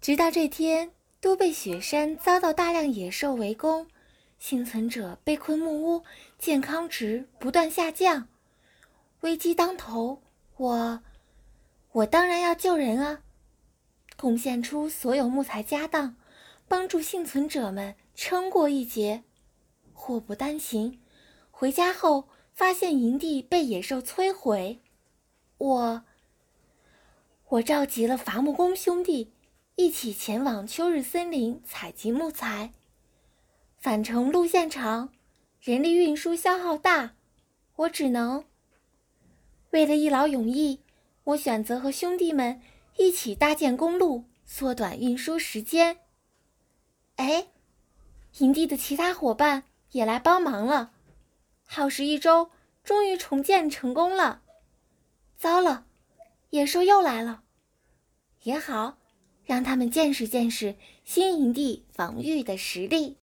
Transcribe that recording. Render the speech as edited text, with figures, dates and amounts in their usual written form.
直到这天，都贝雪山遭到大量野兽围攻，幸存者被困木屋，健康值不断下降。危机当头，我当然要救人啊！贡献出所有木材家当，帮助幸存者们撑过一劫。祸不单行，回家后发现营地被野兽摧毁。我召集了伐木工兄弟，一起前往秋日森林采集木材。返程路线长，人力运输消耗大，我只能……为了一劳永逸，我选择和兄弟们一起搭建公路，缩短运输时间。哎，营地的其他伙伴也来帮忙了，耗时1周，终于重建成功了。糟了，野兽又来了。也好，让他们见识见识新营地防御的实力。